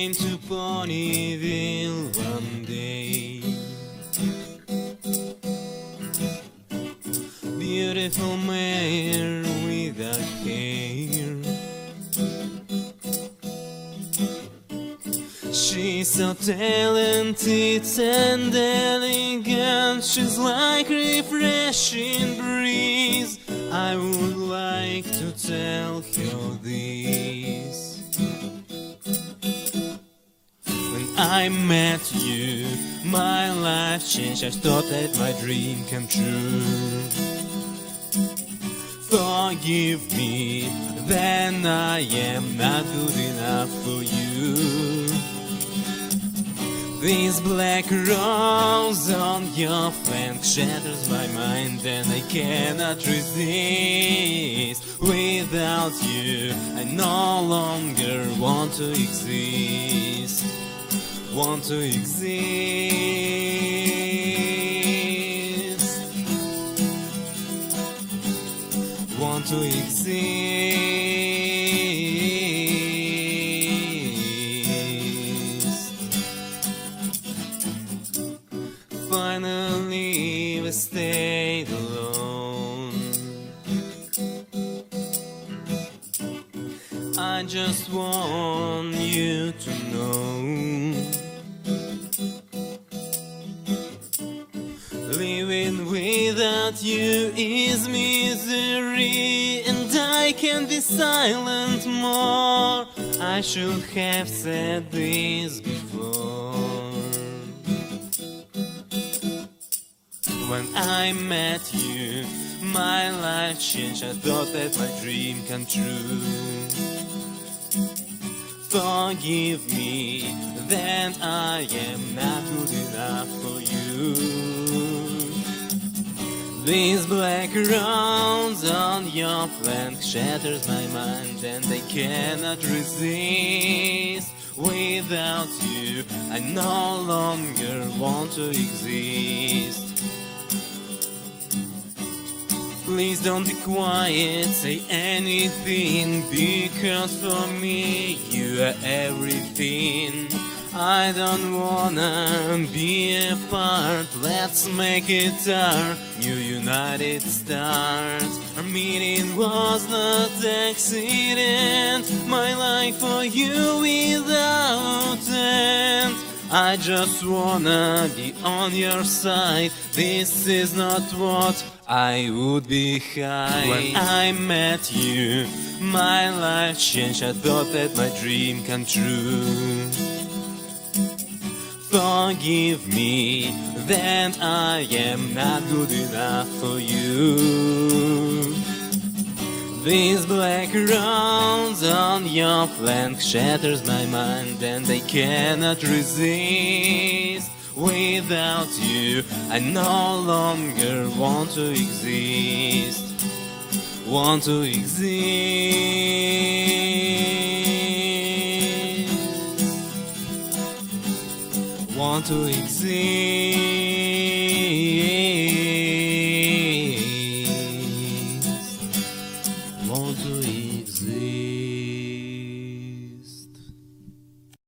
came to Ponyville one day. Beautiful mare without hair, she's so talented and elegant, she's like refreshing breeze. I would like to tell her this. When I met you, my life changed. I thought that my dream came true. Forgive me, then I am not good enough for you. This black rose on your flank shatters my mind, and I cannot resist. Without you, I no longer want to exist. Want to exist. Want to exist. Finally we stayed alone. I just want you to know, living without you is misery, and I can't be silent more. I should have said this before. When I met you, my life changed. I thought that my dream came true. Forgive me, then I am not good enough for you. This black rose on your flank shatters my mind, and I cannot resist. Without you, I no longer want to exist. Please don't be quiet, say anything, because for me you are everything. I don't wanna be apart, let's make it our new United Stars. Our meeting was not accident, my life for you without end. I just wanna be on your side, this is not what I would be high. When I met you, my life changed. I thought that my dream came true. Forgive me, then I am not good enough for you. This black rose on your flank shatters my mind, and I cannot resist. Without you, I no longer want to exist. Want to exist. Want to exist.